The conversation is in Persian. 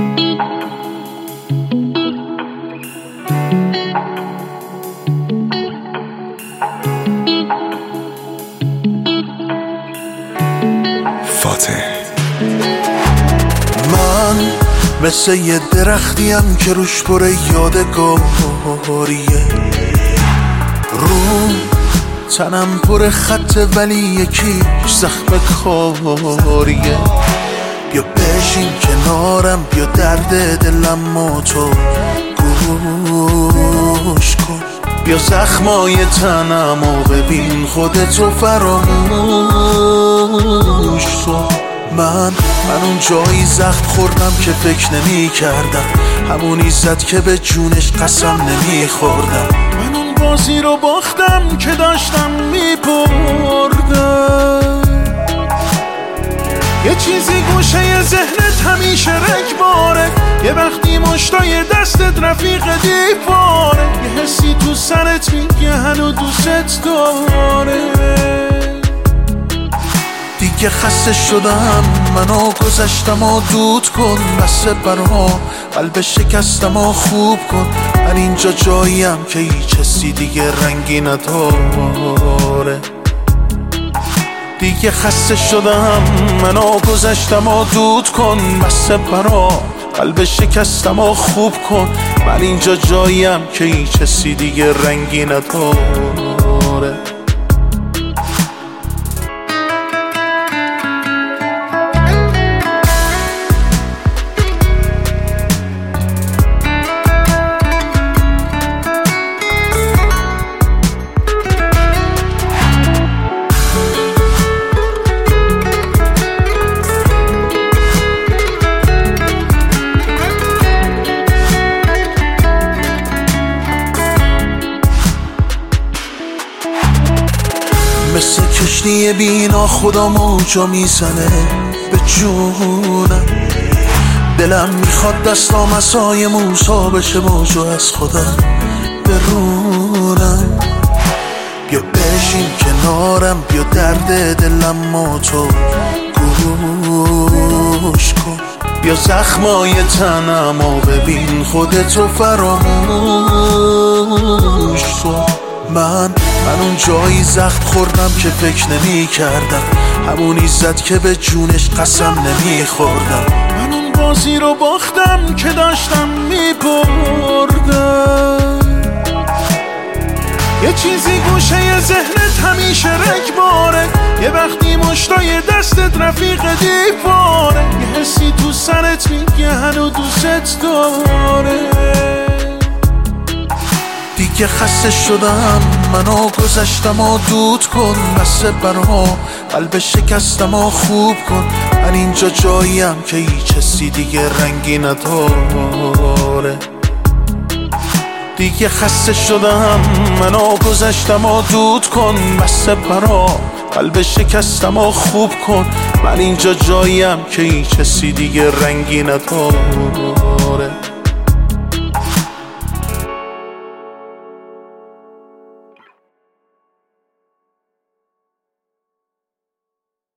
من مثل یه درختیم که روش پر یادگاریه، رو تنم پر خطه ولی یکیش زخم کاریه. بیا بشین کنارم، بیا درد دلم و تو گوش کن، بیا زخمای تنم و ببین خودتو فراموش کن. من اون جایی زخم خوردم که فکر نمی کردم، همونی زد که به جونش قسم نمی خوردم. من اون بازی رو باختم که داشتم می بردم. یه چیزی گوشه ذهنت همیشه رگباره، یه وقتی مشتای دستت رفیق دیواره، یه حسی تو سرت میگه هنو دوست داره. دیگه خسته شدم، منو گذشتم و دود کن، بس برها قلب شکستم و خوب کن. من اینجا جاییم که هیچ حسی دیگه رنگی نداره. دیگه خسته شدم، منو گذشتم و دود کن، بس برها قلب شکستم و خوب کن. من اینجا جاییم که هیچ حسی دیگه رنگی نداره. مثل کشتی بینا خدا موجا میزنه به جونم، دلم میخواد دستام عصای موسی بشه موجو از خودم برونم. بیا بشین کنارم، بیا درد دلم و تو گوش کن، بیا زخمای تنم و ببین خودتو فراموش کن. من اون جایی زخم خوردم که فکر نمی کردم، همونی زد که به جونش قسم نمی خوردم. من اون بازی رو باختم که داشتم می بردم. یه چیزی گوشه ذهنت همیشه رگباره، یه وقتی مشتای دستت رفیق دیواره، یه حسی تو سرت میگه هنو دوست داره. دیگه خسته شدم، منو گذشتم و دود کن، بس برها قلب شکستم و خوب کن. من اینجا جاییم که هیچ حسی دیگه رنگی نداره. دیگه خسته شدم، منو گذشتم و دود کن، بس برها قلب شکستم و خوب کن. من اینجا جاییم که هیچ حسی دیگه رنگی نداره.